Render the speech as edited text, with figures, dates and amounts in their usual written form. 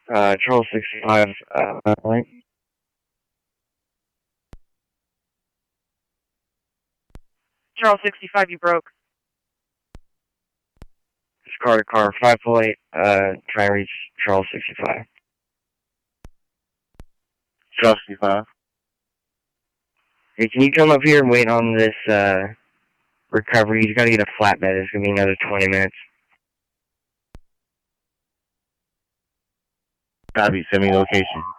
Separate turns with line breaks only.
Charles 65, link.
Charles 65, you broke.
It's car to car, 548, try and reach Charles 65.
Charles 65.
Hey, can you come up here and wait on this, recovery? He's gotta get a flatbed. It's gonna be another 20 minutes.
Copy, send me location.